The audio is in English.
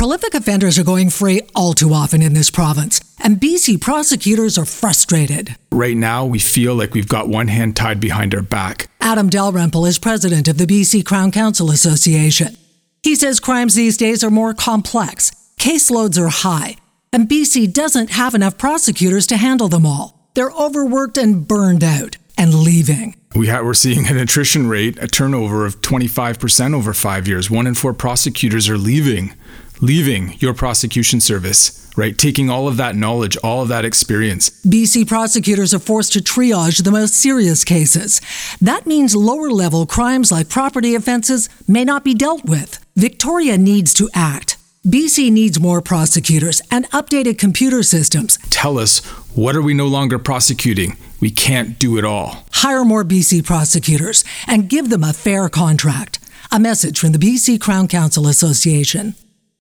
Prolific offenders are going free all too often in this province, and BC prosecutors are frustrated. Right now, we feel like we've got one hand tied behind our back. Adam Dalrymple is president of the BC Crown Counsel Association. He says crimes these days are more complex, caseloads are high, and BC doesn't have enough prosecutors to handle them all. They're overworked and burned out and leaving. We're seeing an attrition rate, a turnover of 25% over 5 years. 1 in 4 prosecutors are leaving your prosecution service, right? Taking all of that knowledge, all of that experience. BC prosecutors are forced to triage the most serious cases. That means lower-level crimes like property offences may not be dealt with. Victoria needs to act. BC needs more prosecutors and updated computer systems. Tell us, what are we no longer prosecuting? We can't do it all. Hire more BC prosecutors and give them a fair contract. A message from the BC Crown Counsel Association.